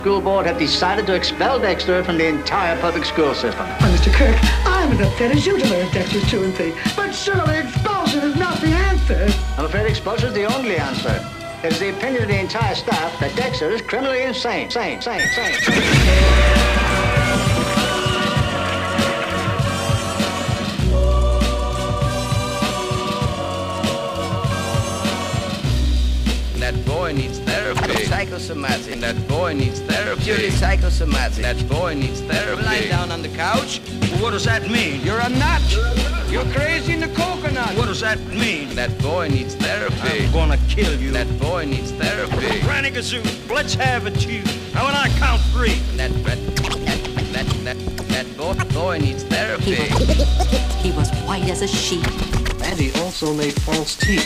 School board have decided to expel Dexter from the entire public school system. Mr. Kirk, I'm as upset as you to learn Dexter's 2 and 3, but surely expulsion is not the answer. I'm afraid expulsion is the only answer. It's the opinion of the entire staff that Dexter is criminally insane. Sane. That boy needs therapy. Psychosomatic. That boy needs therapy. Purely psychosomatic. That boy needs therapy. Lying down on the couch. Well, what does that mean? You're a nut. You're crazy in the coconut. What does that mean? That boy needs therapy. I'm gonna kill you. That boy needs therapy. Granny Gazoo, let's have it, you. Now when I count 3. That boy needs therapy. He was white as a sheet. And he also made false teeth.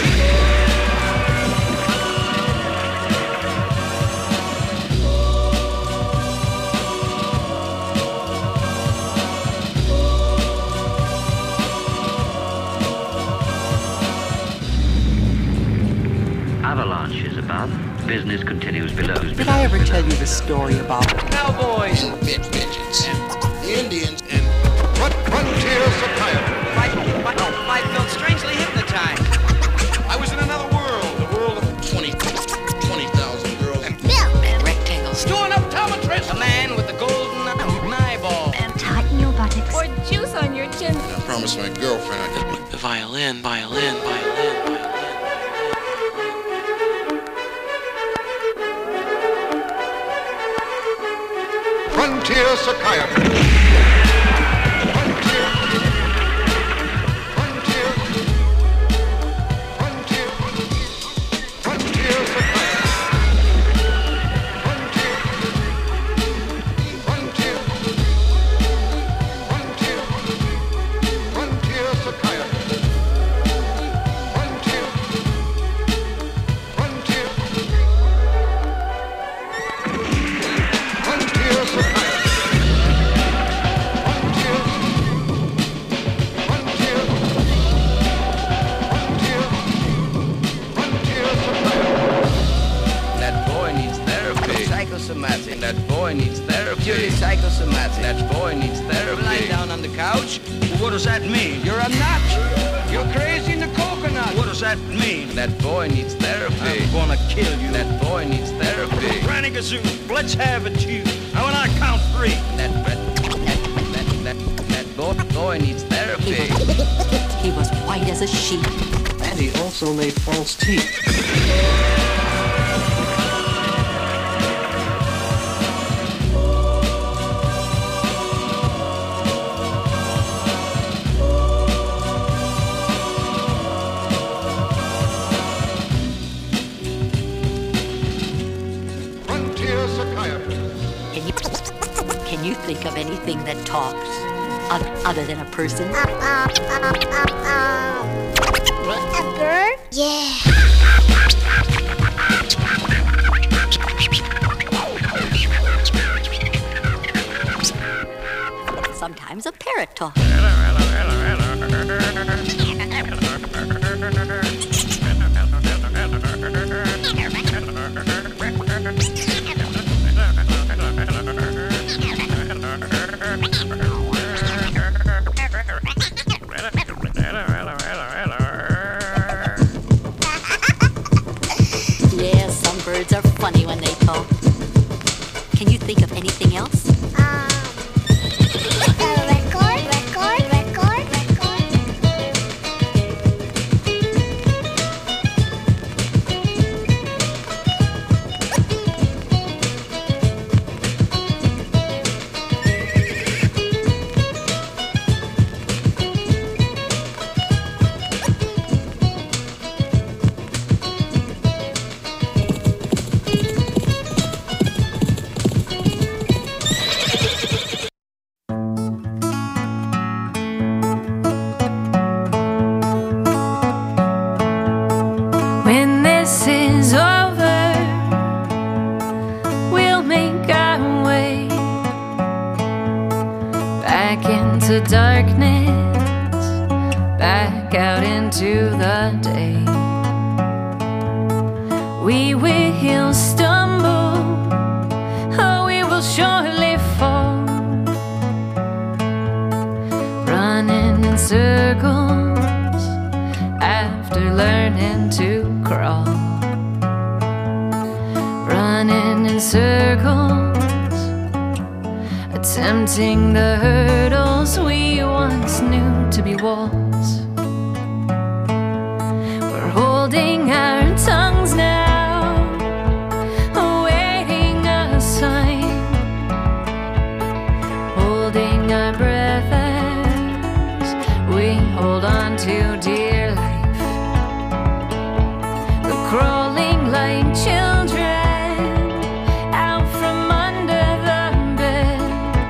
Avalanche is above. Business continues below. Did I ever tell you the story about Cowboys and midgets and Indians and frontier psychiatry? I felt strangely hypnotized. I was in another world, the world of 20,000 girls and Rectangles. Doing optometrist. A man with a golden eyeball. And tighten your buttocks. Or juice on your chin. I promised my girlfriend I'd the violin. frontier psychiatry. Psychosomatic. That boy needs therapy. Purely psychosomatic. That boy needs therapy. Lying down on the couch. Well, what does that mean? You're a nut. You're crazy in the coconut. What does that mean? That boy needs therapy. I'm gonna kill you. That boy needs therapy. Granny Gazoo, let's have it, you. Now when I count 3. That boy needs therapy. He was white as a sheet. And he also made false teeth. Can you think of anything that talks other than a person? A bird? Yeah. Sometimes a parrot talks. Yeah, some birds are funny when they talk. Can you think of anything else? Darkness, back out into the day. We will stumble obstacles, attempting the hurdles we once knew to be walls. We're holding our tongues now, awaiting a sign, holding our breath as we hold on to dear life. We're crawling like children out from under the bed,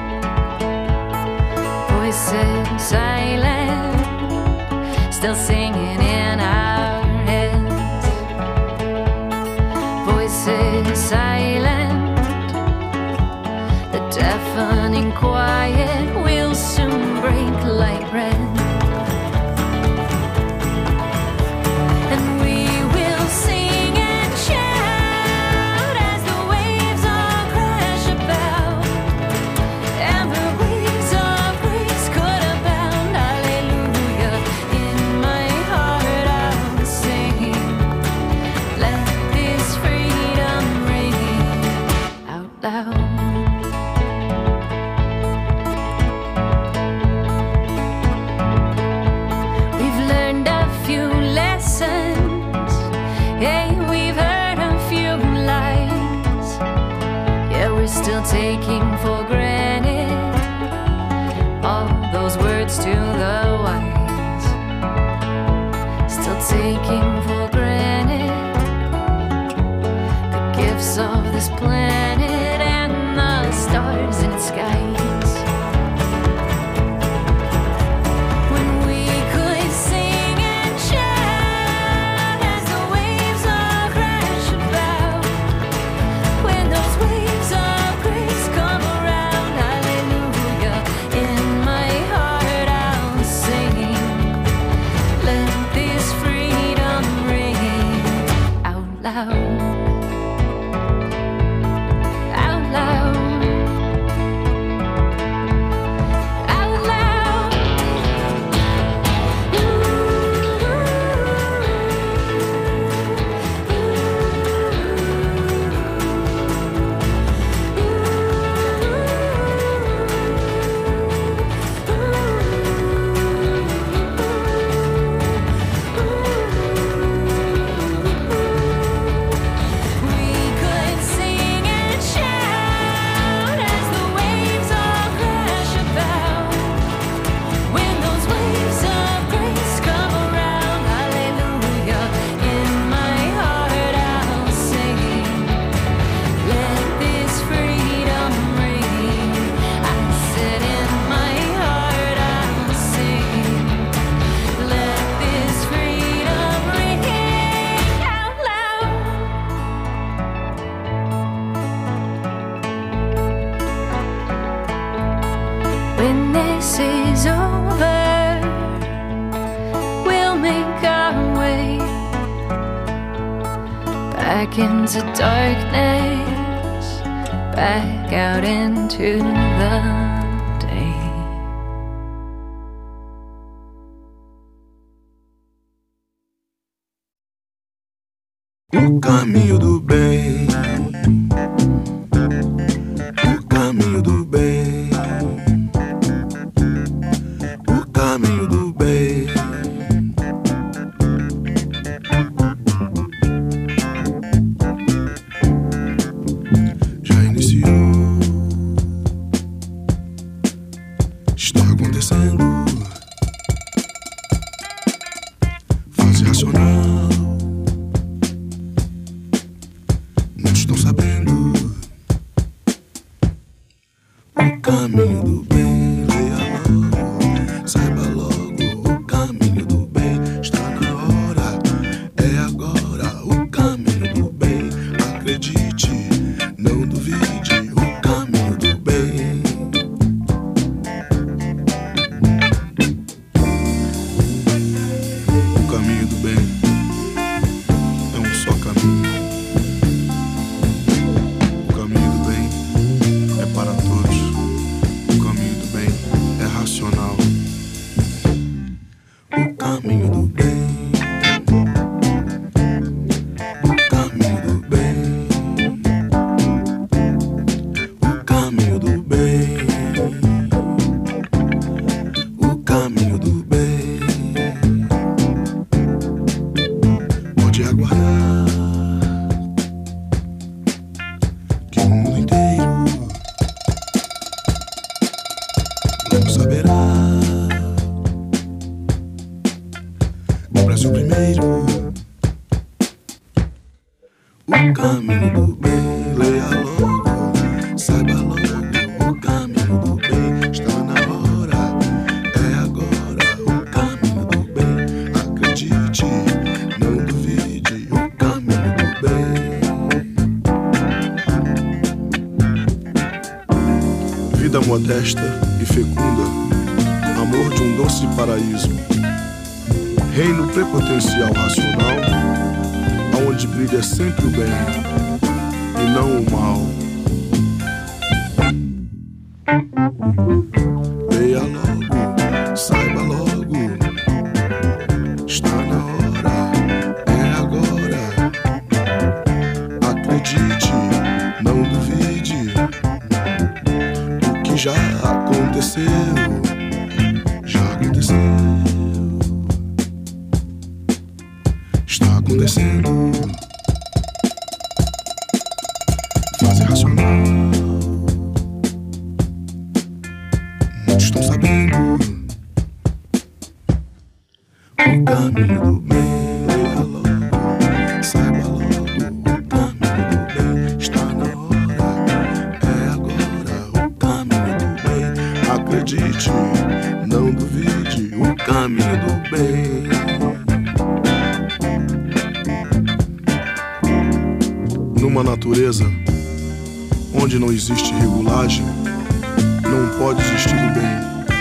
voices silent, still singing in our heads. Voices silent, the deafening quiet will soon break like bread. And we will sing and shout as the waves all crash about, and the waves of grace could abound. Hallelujah, in my heart I'll sing. Let this freedom ring out loud. We've learned a few lessons, yeah, we've heard a few lies, yeah, we're still taking for granted all those words to the wise. Still taking for granted the gifts of this planet and the stars in its skies. When we could sing and shout as the waves all crash about, when those waves of grace come around. Hallelujah, in my heart I'll sing. Let this freedom ring out loud, out loud, out loud. We could sing and shout as the waves all crash about, when those waves of grace come around. Hallelujah, in my heart I'll sing. Let this freedom ring. I said in my heart I'll sing. Let this freedom ring out loud. When this is over, we'll make our way back into darkness, back out into the day. O caminho do bem, o caminho do bem, o caminho do bem. Já iniciou, está acontecendo. Fase racional, não estão sabendo. O caminho do bem, leia logo, saiba logo. O caminho do bem está na hora, é agora. O caminho do bem, acredite, não duvide. O caminho do bem. O caminho do bem é um só caminho. O caminho do bem é para todos. O caminho vida modesta e fecunda, amor de um doce paraíso, reino prepotencial racional, aonde brilha sempre o bem e não o mal. Leia logo, saiba logo, está na hora, é agora. Acredite, não duvide, o que já aconteceu, está acontecendo. Fase racional, muitos estão sabendo o caminho do bem. Leia logo, saiba logo, o caminho do bem está na hora, é agora. O caminho do bem, acredite, não duvide, o caminho do bem. Numa natureza onde não existe regulagem, não pode existir o bem.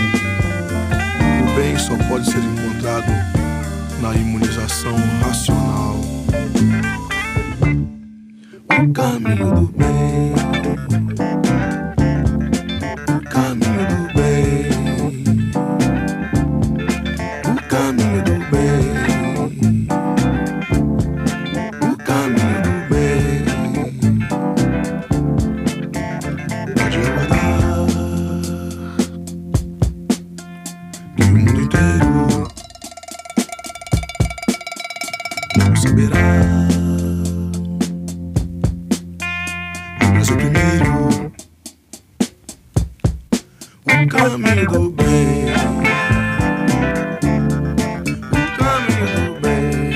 O bem só pode ser encontrado na imunização racional. O caminho do bem, o caminho do bem, o caminho do bem, o caminho do bem. Pode aguardar que o mundo inteiro não saberá. O Brasil primeiro, o caminho do bem, o caminho do bem.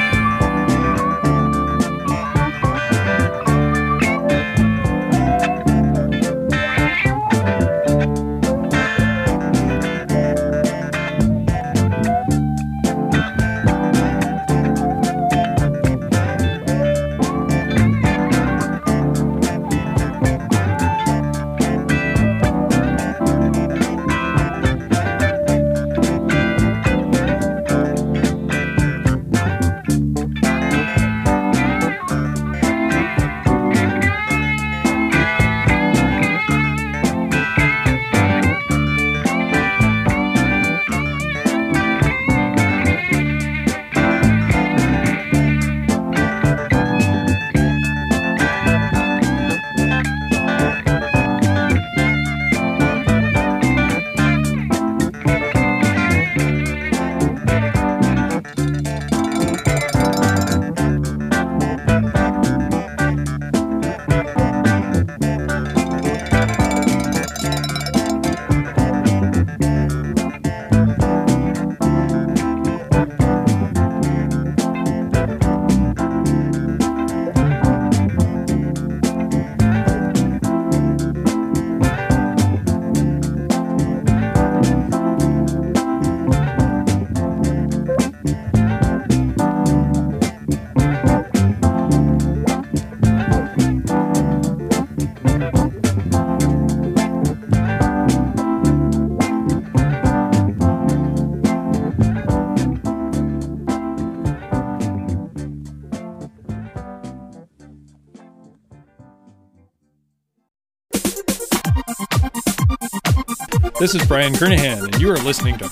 This is Brian Kernahan, and you are listening to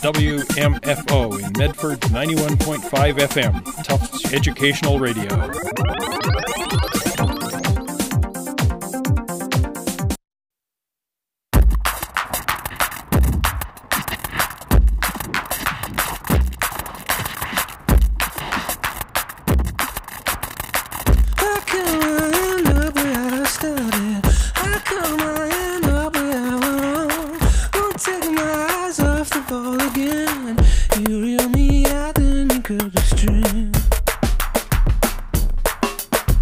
WMFO in Medford 91.5 FM, Tufts Educational Radio. You reel me out and you could the string.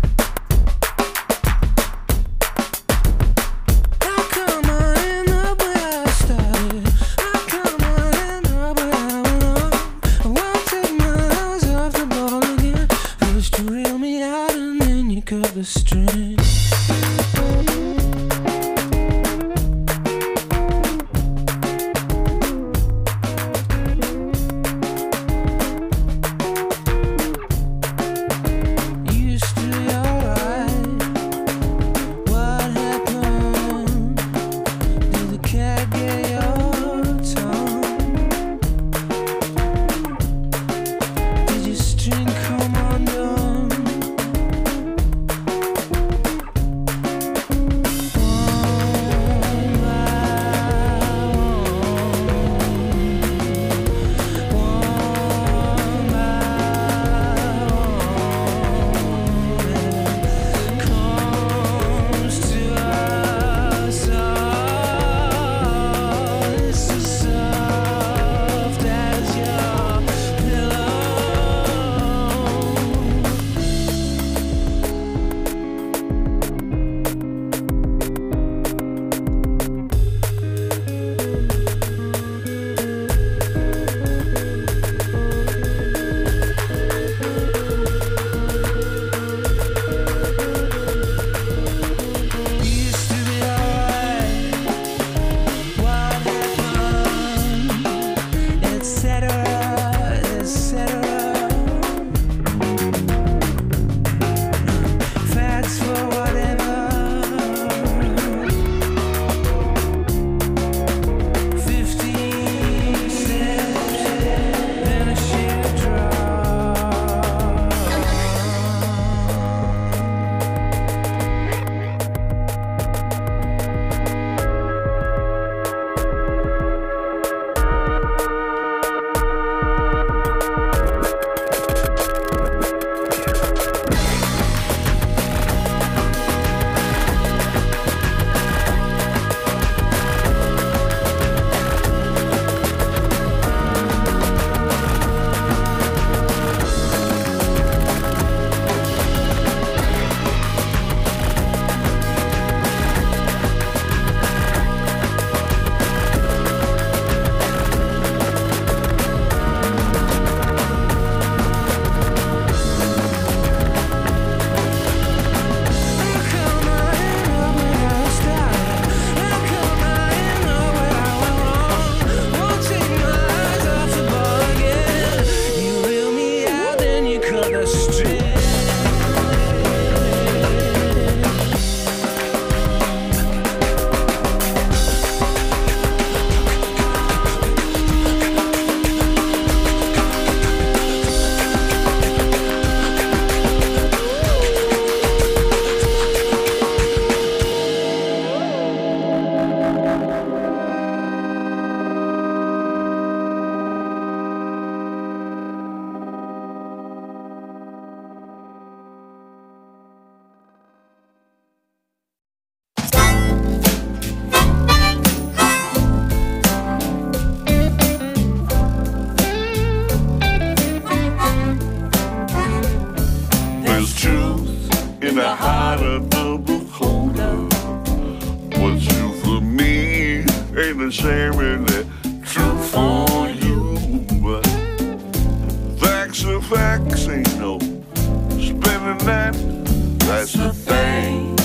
necessarily true for you. But facts are facts, ain't no spinning that. That's the thing.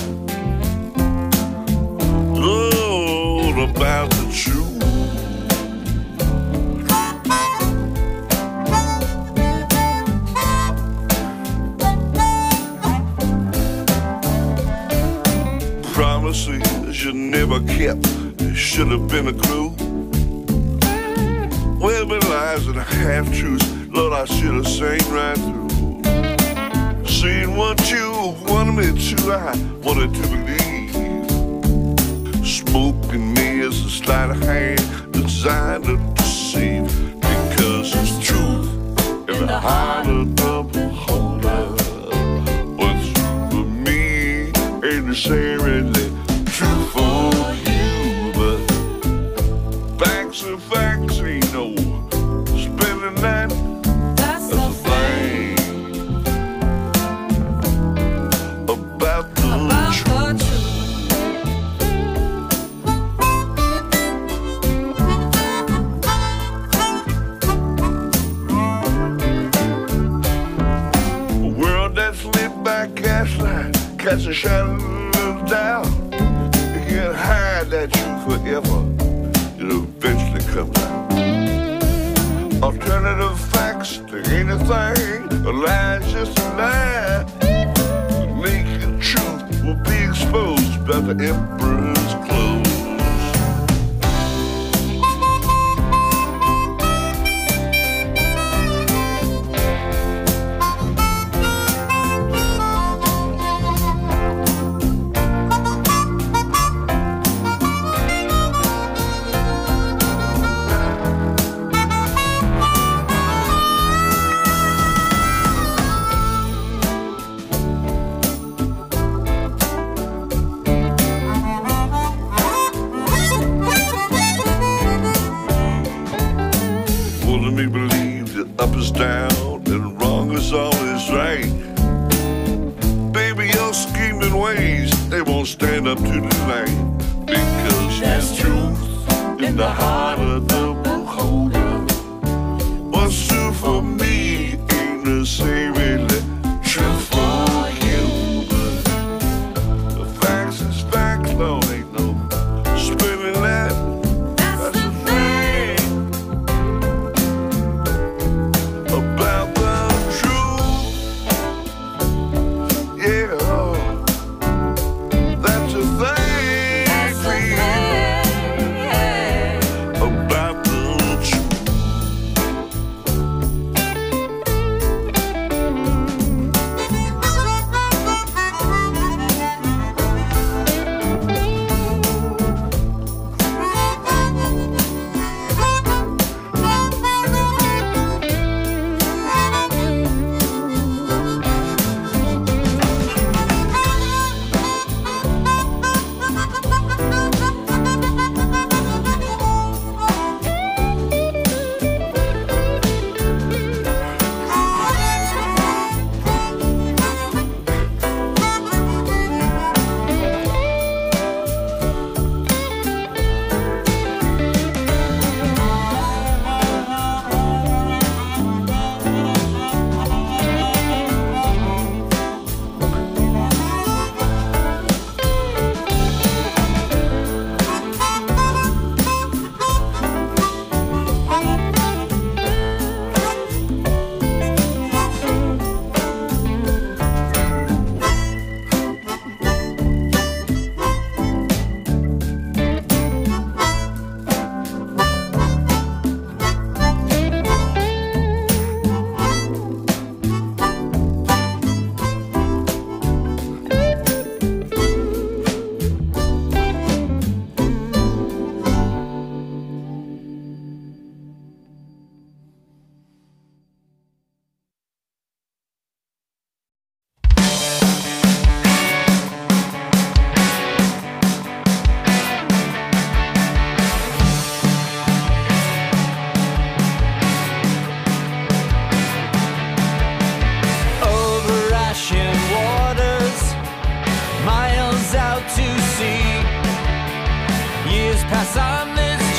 All about the truth. Promises you never kept, it should have been a clue. Well, been lies and half-truths, Lord, I should have seen right through. Seeing what you wanted me to, I wanted to believe. Smoking me as a sleight of hand designed to deceive. Because it's truth in the heart of the beholder. What's true for me ain't necessarily true for you. But facts are facts, ain't no spinning that. That's the thing about the truth. A world that's lit by gaslight, cast a shadow of doubt. You can't hide that truth forever, it eventually comes out. Alternative facts to anything, a lie's just a lie. The naked truth will be exposed by the emperor's clothes. Me believe that up is down and wrong is always right. Baby, your scheming ways, they won't stand up to the light. Because there's truth in the heart of the beholder. What's true for me ain't necessarily true for you. The facts is facts, Lord, ain't no spinning that. That's the thing about the truth. Yeah, that's the thing about the truth. pass on this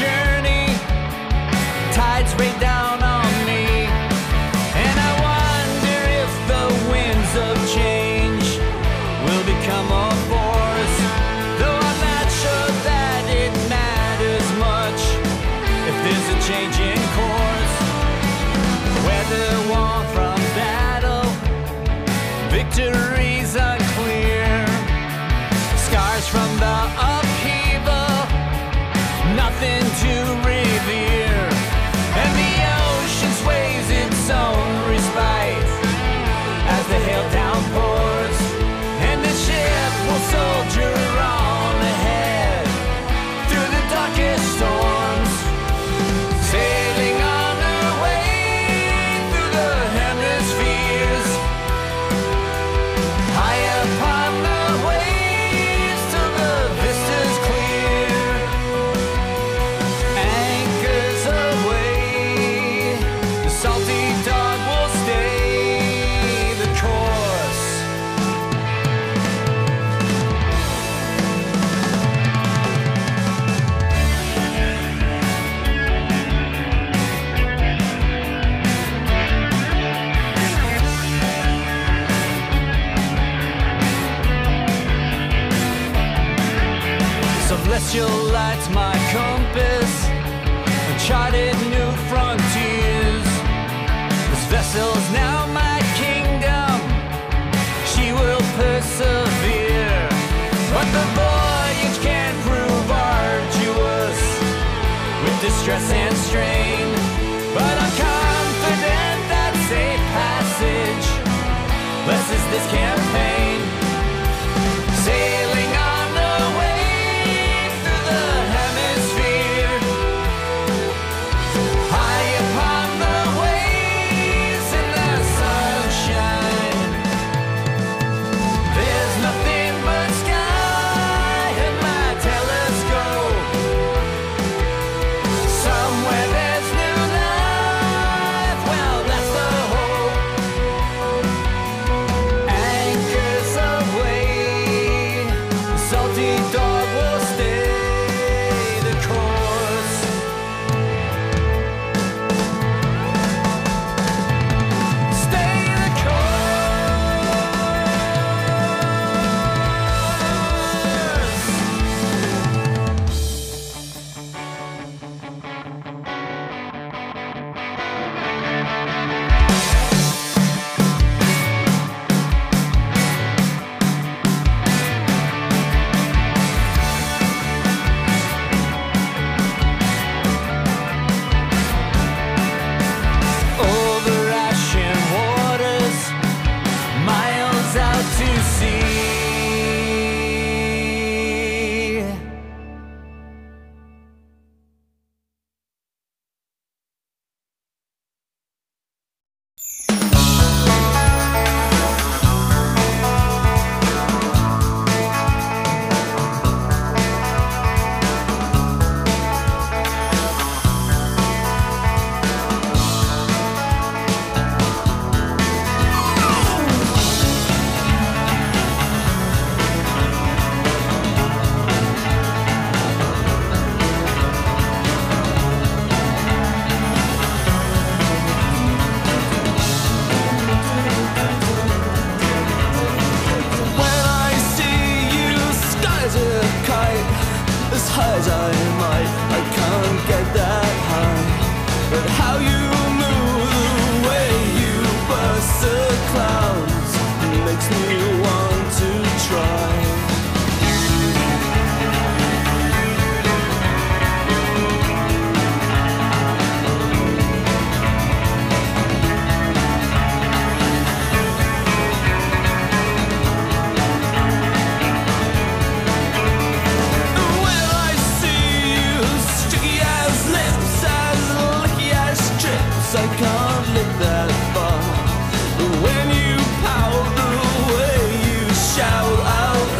angel lights my compass, uncharted new frontiers. This vessel's now my kingdom, she will persevere. But the voyage can prove arduous, with distress and strain. But I'm confident that safe passage blesses this campaign. Sailing on the way through the hemisphere, high upon the waves in the sunshine. There's nothing but sky in my telescope. Somewhere there's new life, well that's the hope. Anchors aweigh, the salty dog will stay the course. Stay the over ashen waters, miles out to sea. When I see you, sky's a kite, as high as I might, I can't get that high. But how you move, the way you burst the clouds, makes me want to try. When I see you, sticky as lips, as licky as strips, I can't look that far. When you pout, the way you shout out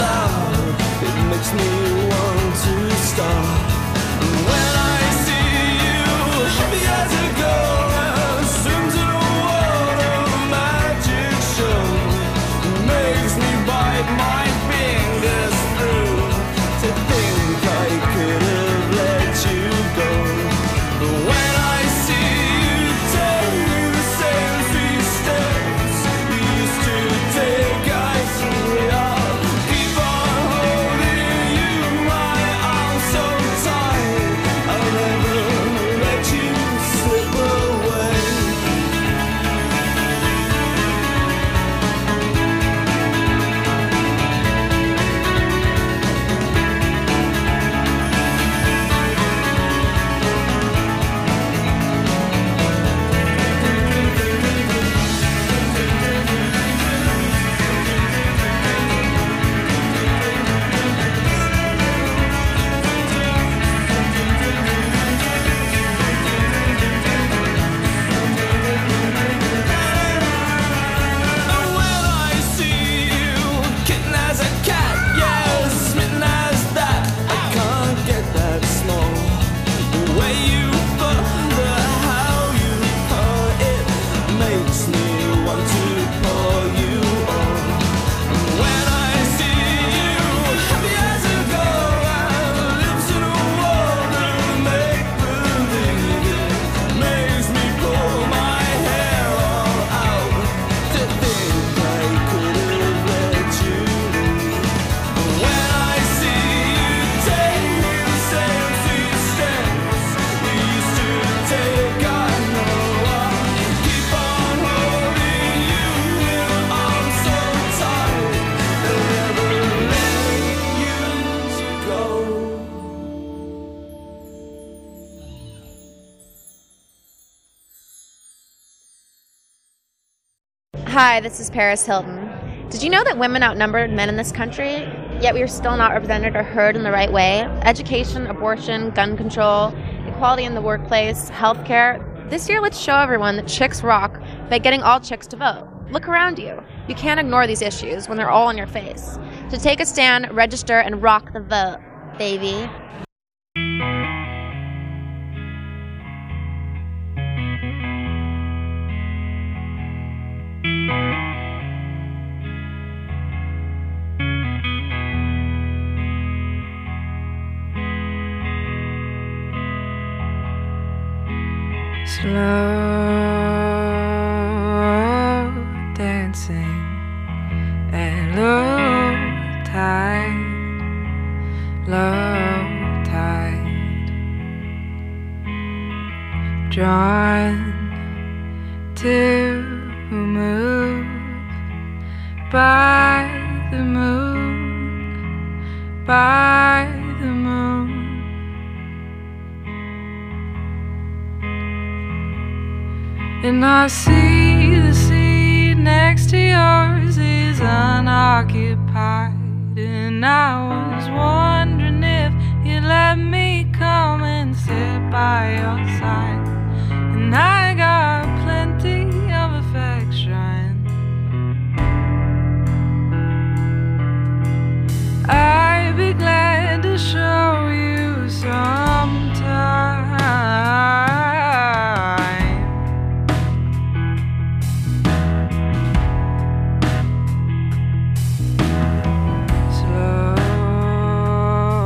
Hi, this is Paris Hilton. Did you know that women outnumber men in this country, yet we are still not represented or heard in the right way? Education, abortion, gun control, equality in the workplace, healthcare. This year, let's show everyone that chicks rock by getting all chicks to vote. Look around you. You can't ignore these issues when they're all in your face. To take a stand, register, and rock the vote, baby. Slow dancing and low tide, drawn to move by the moon, by the moon. And I see the seat next to yours is unoccupied. And I was wondering if you'd let me come and sit by your side. And I got plenty of affection. I'd be glad to show you sometime. Slow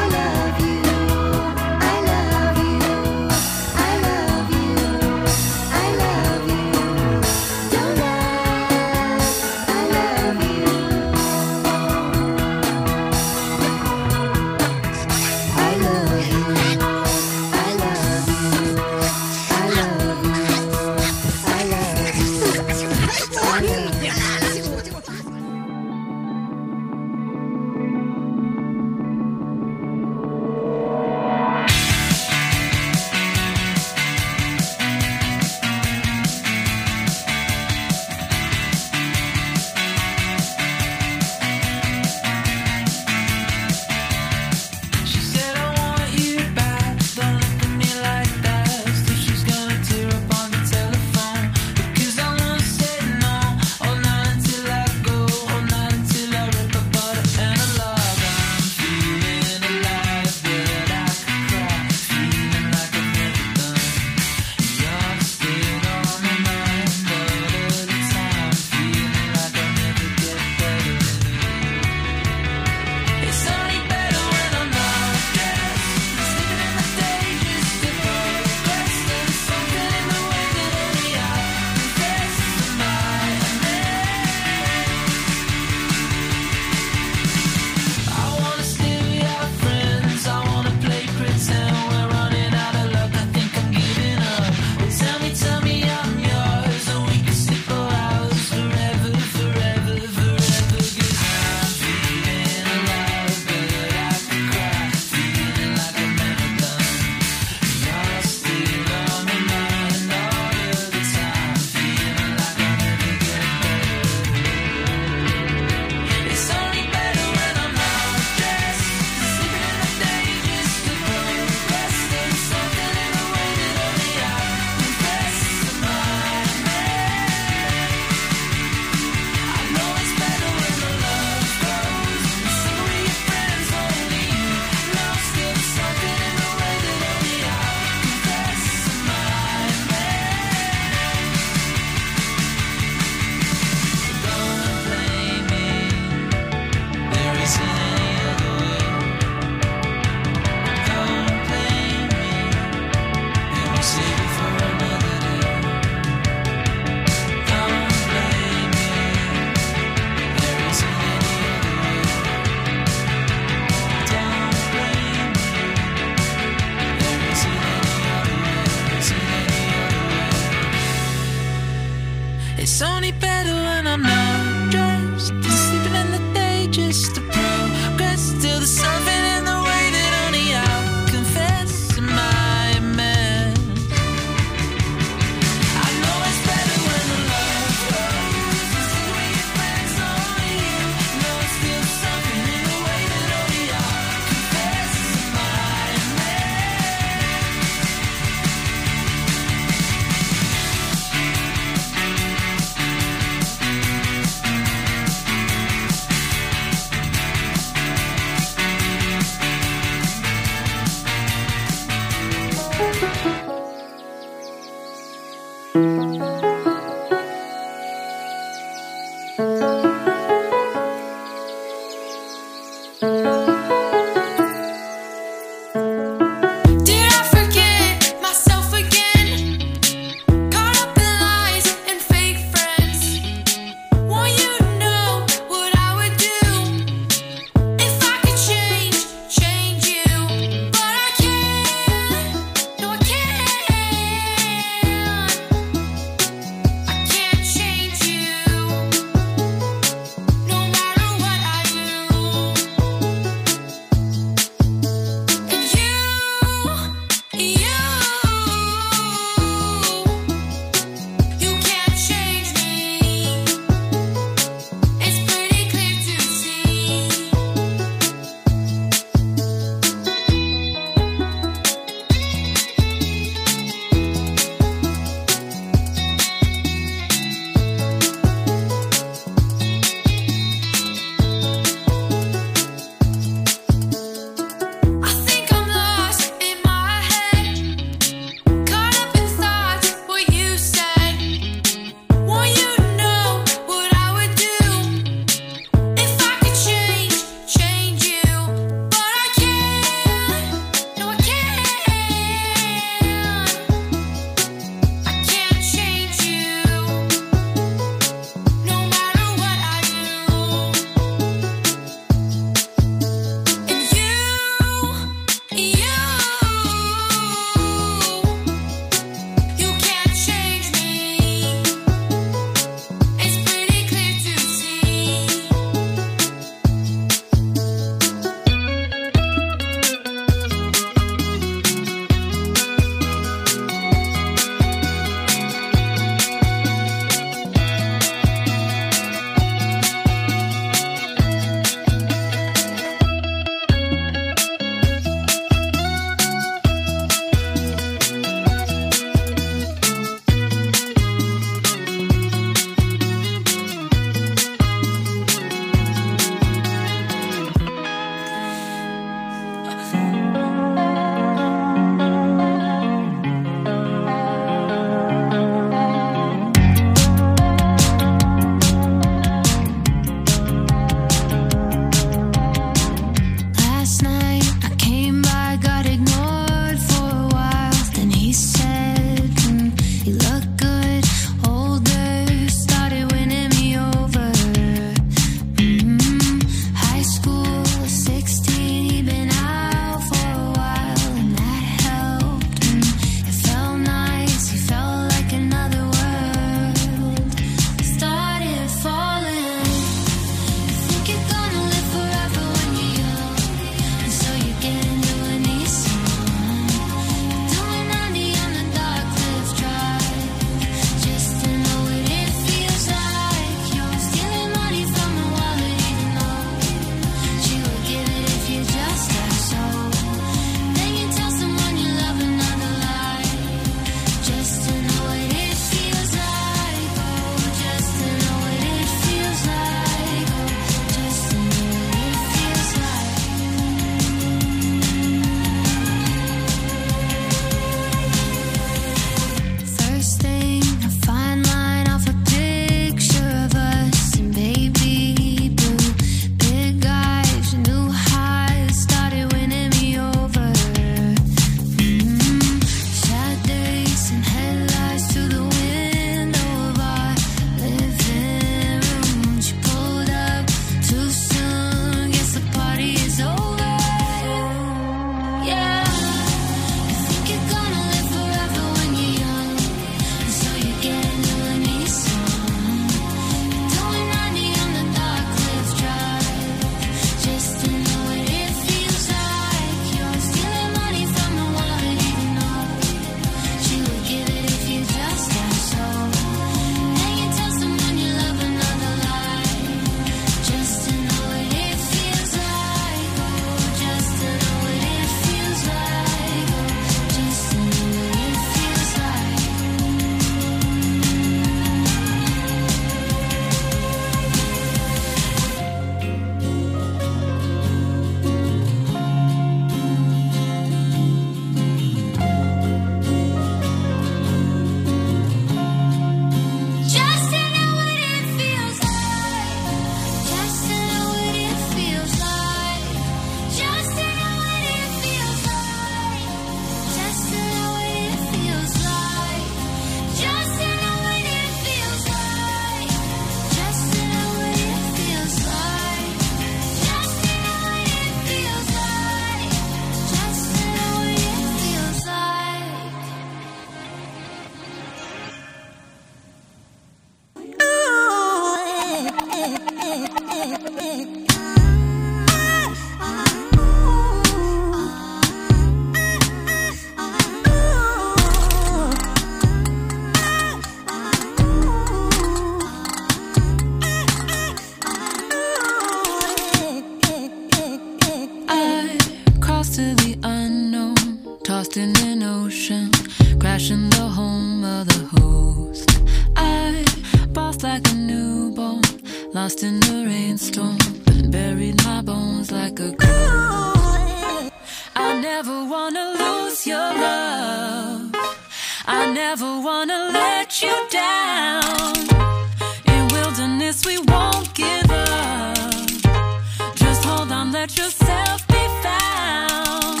lost in an ocean, crashing the home of the host. I bossed like a newborn, lost in the rainstorm, and buried my bones like a ghost. I never wanna lose your love, I never wanna let you down. In wilderness we won't give up, just hold on, let yourself be found.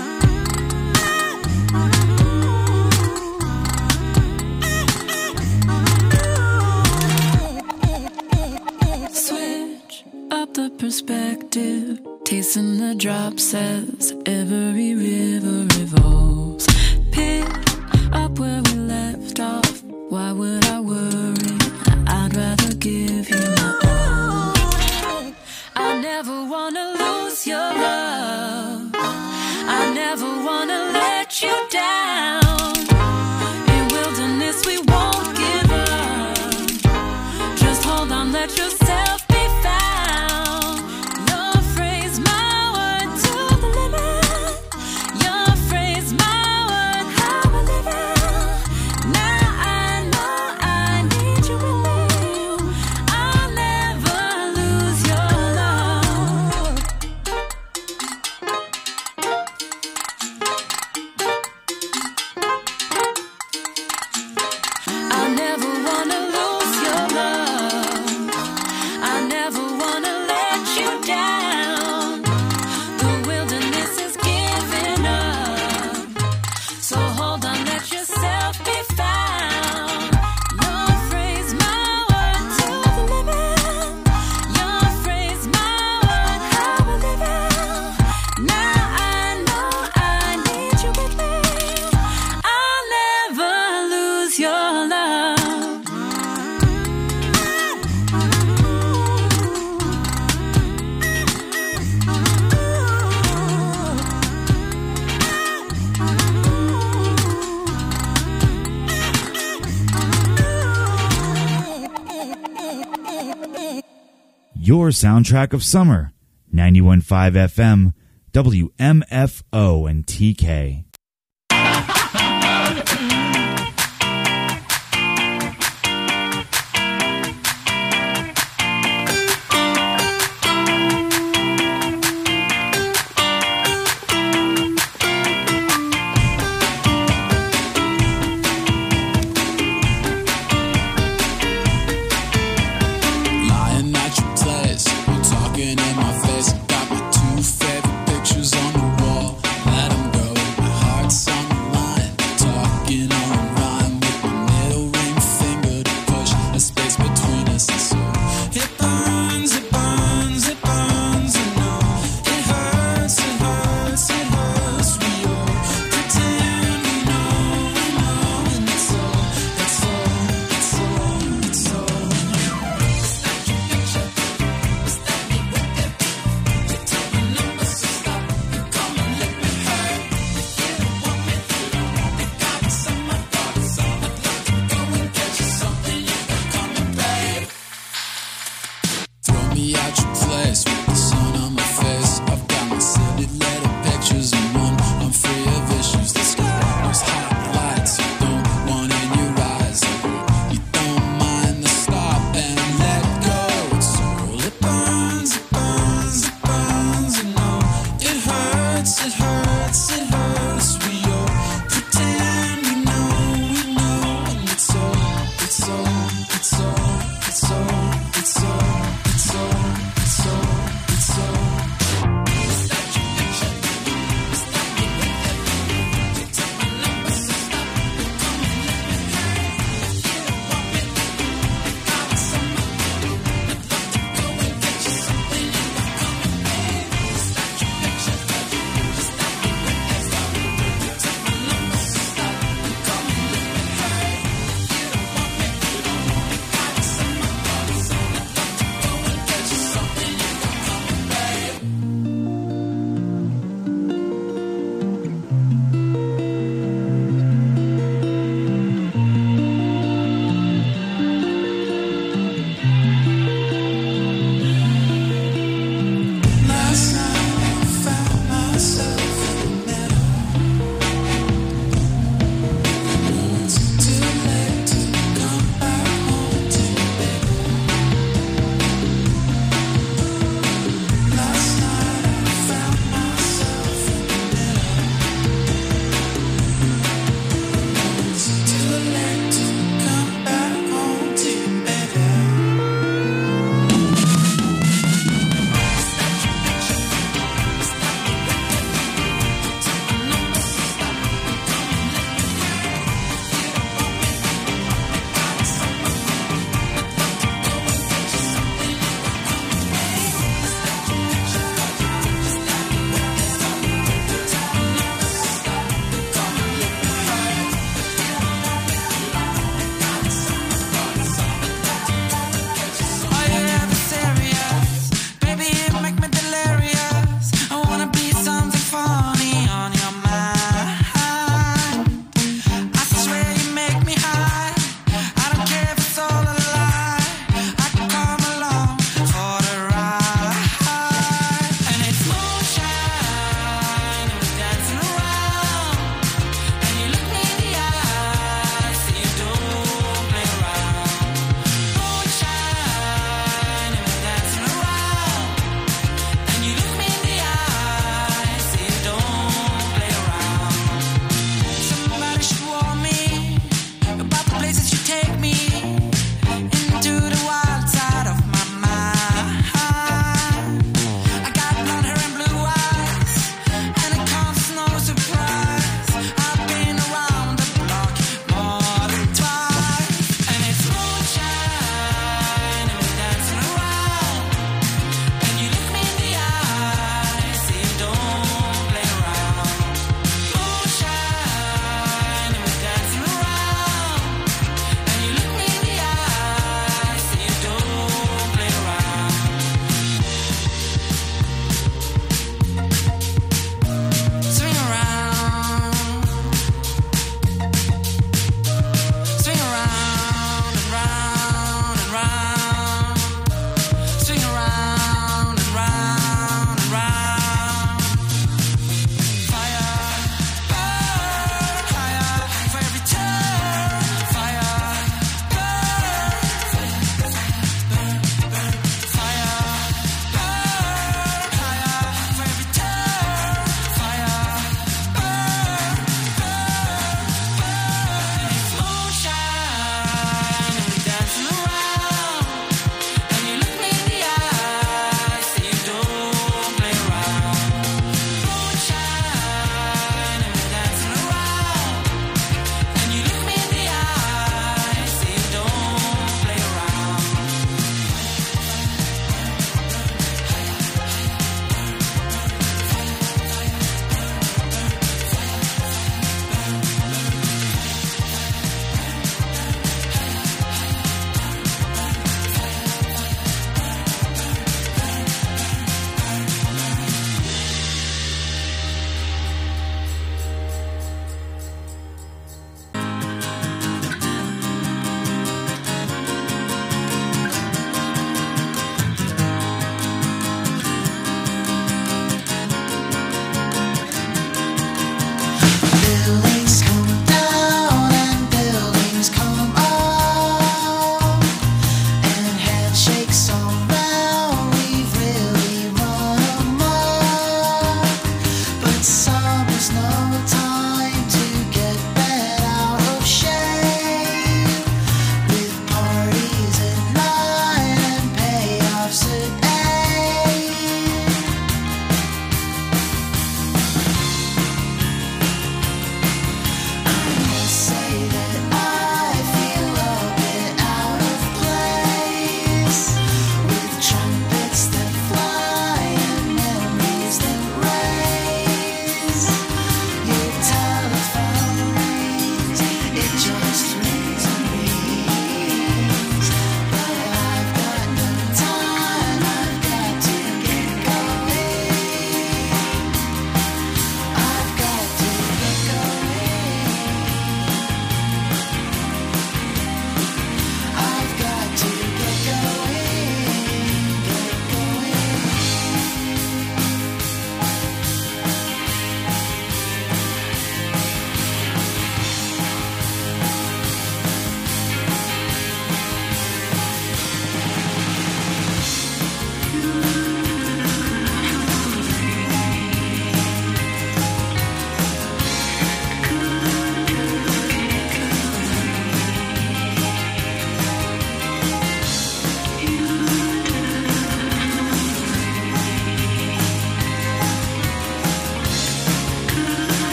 Switch up the perspective, tasting the drops as every river revolves. Pick up where we left off, why would I worry? I'd rather give you my all. I never wanna lose your love, I never wanna let you down. In wilderness we won't give up, just hold on, let yourself be found. Your phrase, my word to the limit. Your phrase, my word, how I live it. Now I know I need you with me. I'll never lose your love. I never wanna lose your love, I never wanna let you down. The wilderness is giving up, so hold on, let yourself be found. Your phrase, my word to the limit. Your phrase, my word, how I live it. Now I know I need you with me. I'll never lose your love. Your soundtrack of summer, 91.5 FM, WMFO and TK. Lying at your place, you're talking in my face. Got my two favorite pictures on the wall. Let 'em go.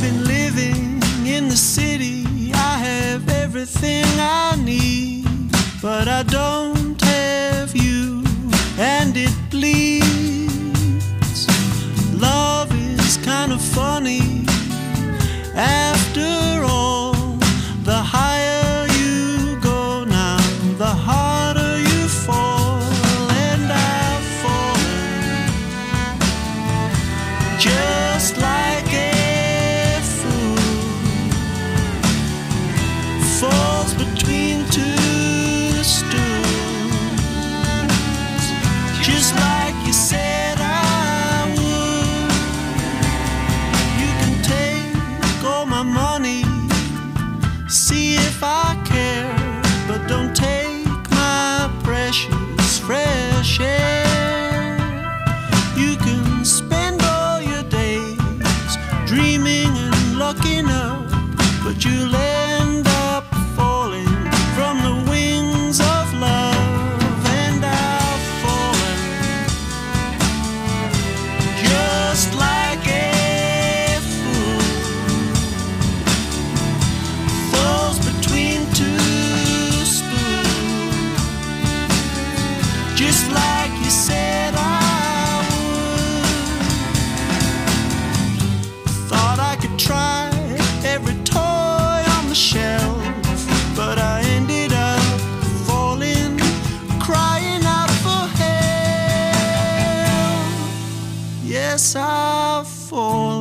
been living in the city. I have everything I need, but I don't have you, and it bleeds. Love is kind of funny. After all, the higher you go now, the harder you fall, and I've fallen just like a fool falls between two stools, just like you said I would. You can take all my money, see if I care, but don't take my precious fresh air. You can spend all your days dreaming and looking up, but you'll end up falling from the wings of love, and I've fallen just like a fool falls between two stools, just like you said I would. Thought I could try every toy on the shelf, but I ended up falling, crying out for help. Yes, I've fallen